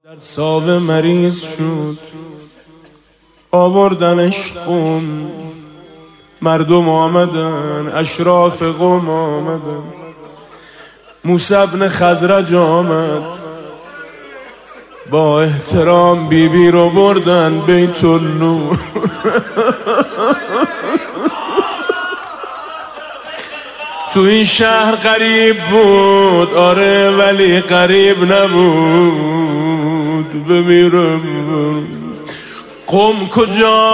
در ساوه مریض شد، آوردنش قم، مردم آمدن، اشراف قوم آمدن. موسی بن خزرج آمد، با احترام بیبی رو بردن بیت النور. تو این شهر غریب بود، آره ولی غریب نبود. بمیرم قم کجا،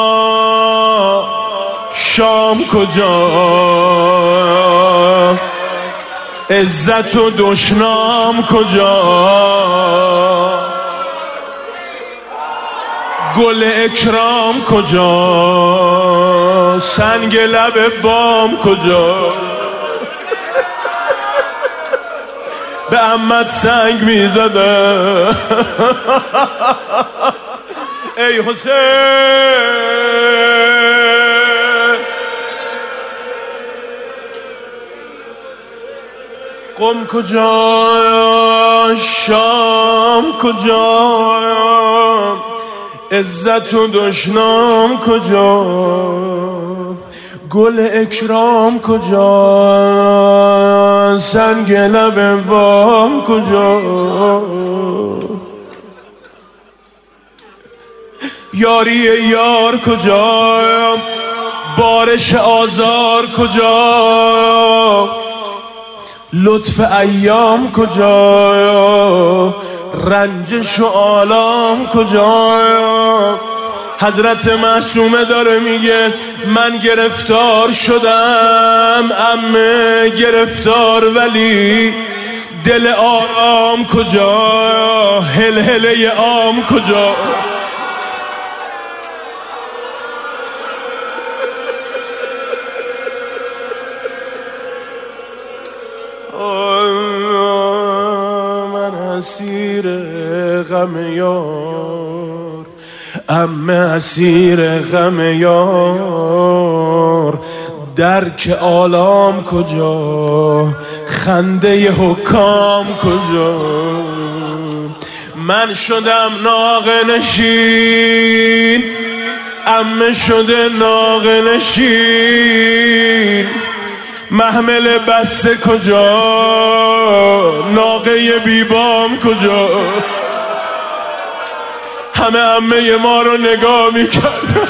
شام کجا، عزت و دشنام کجا، گل اکرام کجا، سنگ لب بام کجا. به عمت سنگ میزده ای حسین. قم کجا، شام کجا، عزت و دشنام کجا، گل اکرام کجا، سنگ لب بام کجا، یاری یار کجا، بارش آزار کجا، لطف ایام کجا، رنجش و آلام کجا. حضرت معصومه داره میگه من گرفتار شدم، عمه گرفتار، ولی دل آرام کجا، هلهله عام کجا. من اسیر غم یار، عمه اسیر غم یار، درک آلام کجا، خنده حکام کجا. من شدم ناقه نشین، عمه شده ناقه نشین، محمل بسته کجا، ناقه بیبام کجا. همه عمه ما رو نگاه میکرد.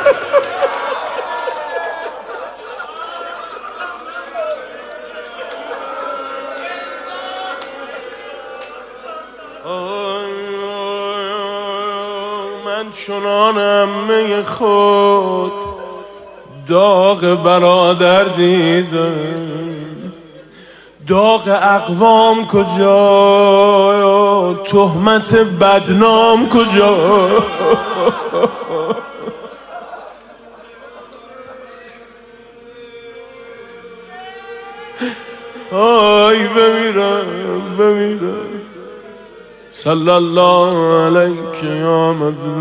من چنان عمه خود داغ برادر دیدم، داغ اقوام کجا، تهمت بدنام کجا. آی بمیرم صلی الله علیک یا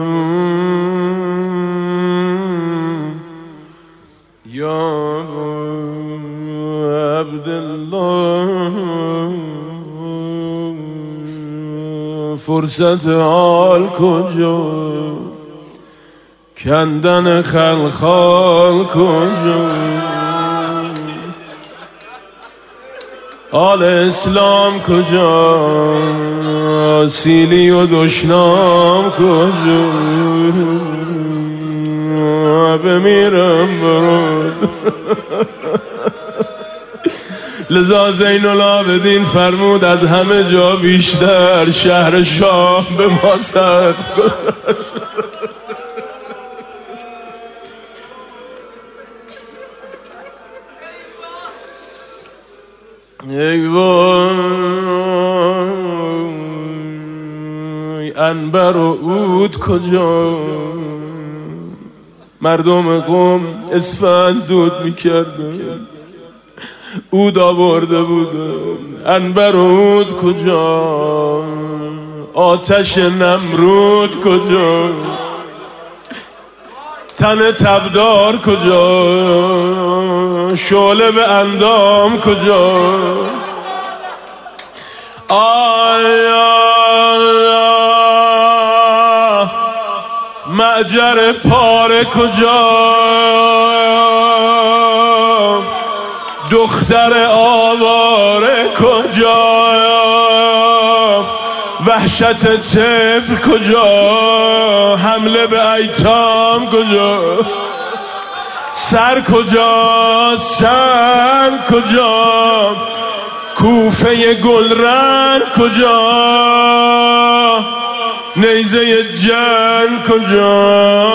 مظلوم یا عبدالله. فرصت حال کجا، کندن خلخال کجا، آل اسلام کجا، سیلی و دشنام کجا. بمیرم برود. لذا زین العابدین فرمود از همه جا بیشتر شهر شام به ما صد. ای وای، عنبر و عود کجا، مردم قوم اسفند دود میکردن، عود آورده بودن. عنبر و عود کجا، آتش نمرود کجا، تن تبدار کجا، شعله به اندام کجا. آی معجر پاره کجا، دختر آواره کجا، وحشت طفل کجا، حمله به ایتام کجا، سر کجا، سر کجا، کوفه گلرنگ کجا، نیزه جنگ کجا،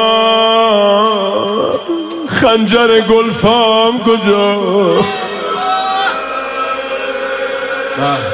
خنجر گلفام کجا.